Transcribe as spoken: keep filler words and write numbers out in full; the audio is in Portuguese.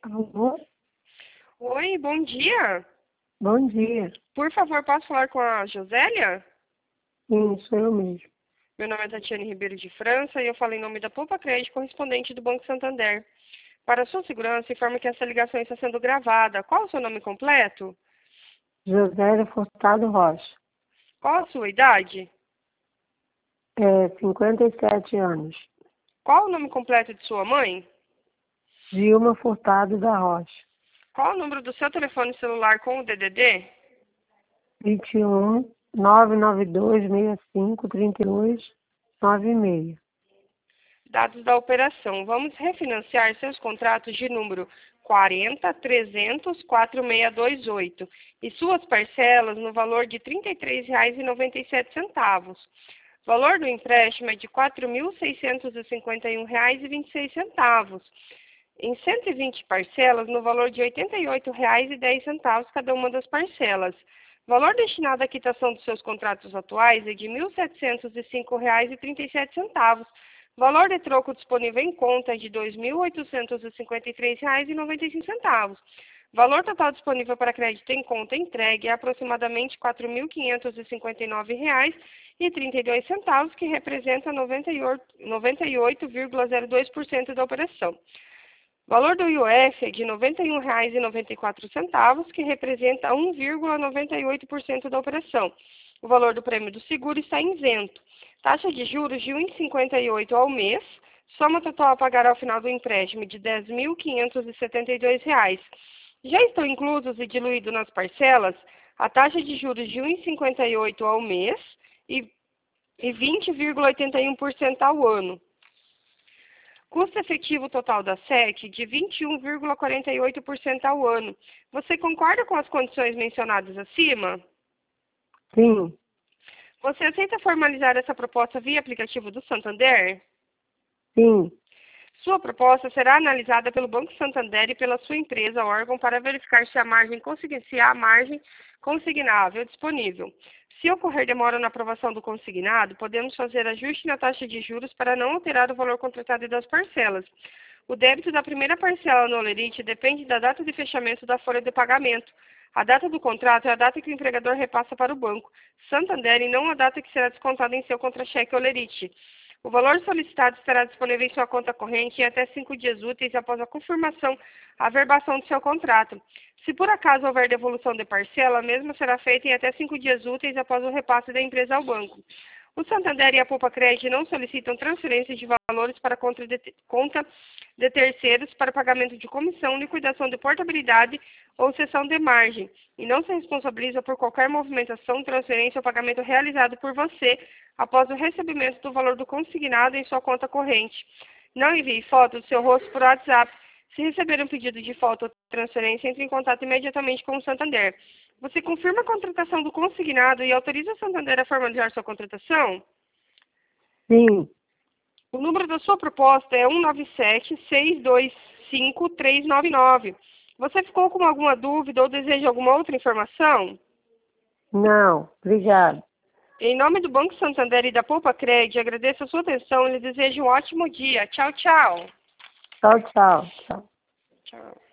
Alô? Oi, bom dia. Bom dia. Por favor, posso falar com a Josélia? Sim, sou eu mesmo. Meu nome é Tatiane Ribeiro de França e eu falo em nome da Poupa Crédito, correspondente do Banco Santander. Para sua segurança, informo que essa ligação está sendo gravada. Qual o seu nome completo? Josélia Furtado Rocha. Qual a sua idade? É, cinquenta e sete anos. Qual o nome completo de sua mãe? Gilma Furtado da Rocha. Qual o número do seu telefone celular com o D D D? vinte e um, nove nove dois, sessenta e cinco, trinta e dois, noventa e seis. Dados da operação. Vamos refinanciar seus contratos de número quarenta, trezentos, quatro seis dois oito e suas parcelas no valor de trinta e três reais e noventa e sete centavos. O valor do empréstimo é de quatro mil seiscentos e cinquenta e um reais e vinte e seis centavos. Em cento e vinte parcelas no valor de oitenta e oito reais e dez centavos cada uma das parcelas. O valor destinado à quitação dos seus contratos atuais é de mil setecentos e cinco reais e trinta e sete centavos. O valor de troco disponível em conta é de dois mil oitocentos e cinquenta e três reais e noventa e cinco centavos. O valor total disponível para crédito em conta entregue é aproximadamente quatro mil quinhentos e cinquenta e nove reais e trinta e dois centavos, que representa noventa e oito vírgula zero dois por cento da operação. O valor do I O F é de noventa e um reais e noventa e quatro centavos, que representa um vírgula noventa e oito por cento da operação. O valor do prêmio do seguro está isento. Taxa de juros de um vírgula cinquenta e oito ao mês. Soma total a pagar ao final do empréstimo de dez mil quinhentos e setenta e dois reais. Já estão inclusos e diluídos nas parcelas a taxa de juros de um vírgula cinquenta e oito ao mês e, e vinte vírgula oitenta e um por cento ao ano. Custo efetivo total da S E C de vinte e um vírgula quarenta e oito por cento ao ano. Você concorda com as condições mencionadas acima? Sim, Você aceita formalizar essa proposta via aplicativo do Santander? sim, Sua proposta será analisada pelo Banco Santander e pela sua empresa ou órgão para verificar se a margem consigna- se há margem consignável disponível. Se ocorrer demora na aprovação do consignado, podemos fazer ajuste na taxa de juros para não alterar o valor contratado e das parcelas. O débito da primeira parcela no Olerite depende da data de fechamento da folha de pagamento. A data do contrato é a data que o empregador repassa para o Banco Santander e não a data que será descontada em seu contra-cheque Olerite. O valor solicitado estará disponível em sua conta corrente em até cinco dias úteis após a confirmação, a averbação do seu contrato. Se por acaso houver devolução de parcela, a mesma será feita em até cinco dias úteis após o repasse da empresa ao banco. O Santander e a Poupa Crédito não solicitam transferência de valores para conta de, conta de terceiros para pagamento de comissão, liquidação de portabilidade ou cessão de margem, e não se responsabiliza por qualquer movimentação, transferência ou pagamento realizado por você após o recebimento do valor do consignado em sua conta corrente. Não envie foto do seu rosto por WhatsApp. Se receber um pedido de foto ou transferência, entre em contato imediatamente com o Santander. Você confirma a contratação do consignado e autoriza o Santander a formalizar sua contratação? sim. O número da sua proposta é um nove sete, seis dois cinco, três nove nove. Você ficou com alguma dúvida ou deseja alguma outra informação? Não, obrigado. Em nome do Banco Santander e da Poupa Crédito, agradeço a sua atenção e lhe desejo um ótimo dia. Tchau, tchau. Tchau, tchau. Tchau. Tchau.